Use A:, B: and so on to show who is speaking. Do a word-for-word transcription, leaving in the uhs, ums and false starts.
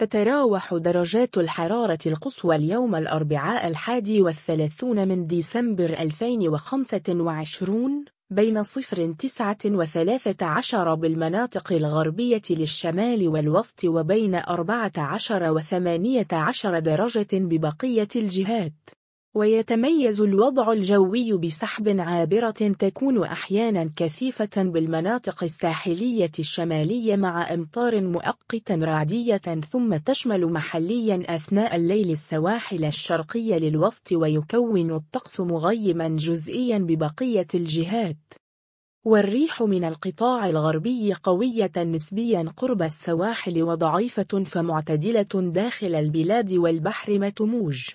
A: تتراوح درجات الحرارة القصوى اليوم الأربعاء الحادي والثلاثون من ديسمبر ألفين وخمسة وعشرين بين صفر تسعة وثلاثة عشر بالمناطق الغربية للشمال والوسط، وبين أربعة عشر وثمانية عشر درجة ببقية الجهات. ويتميز الوضع الجوي بسحب عابرة تكون أحيانا كثيفة بالمناطق الساحلية الشمالية مع أمطار مؤقتة رعدية، ثم تشمل محليا أثناء الليل السواحل الشرقية للوسط، ويكون الطقس مغيما جزئيا ببقية الجهات. والريح من القطاع الغربي قوية نسبيا قرب السواحل وضعيفة فمعتدلة داخل البلاد والبحر متموج.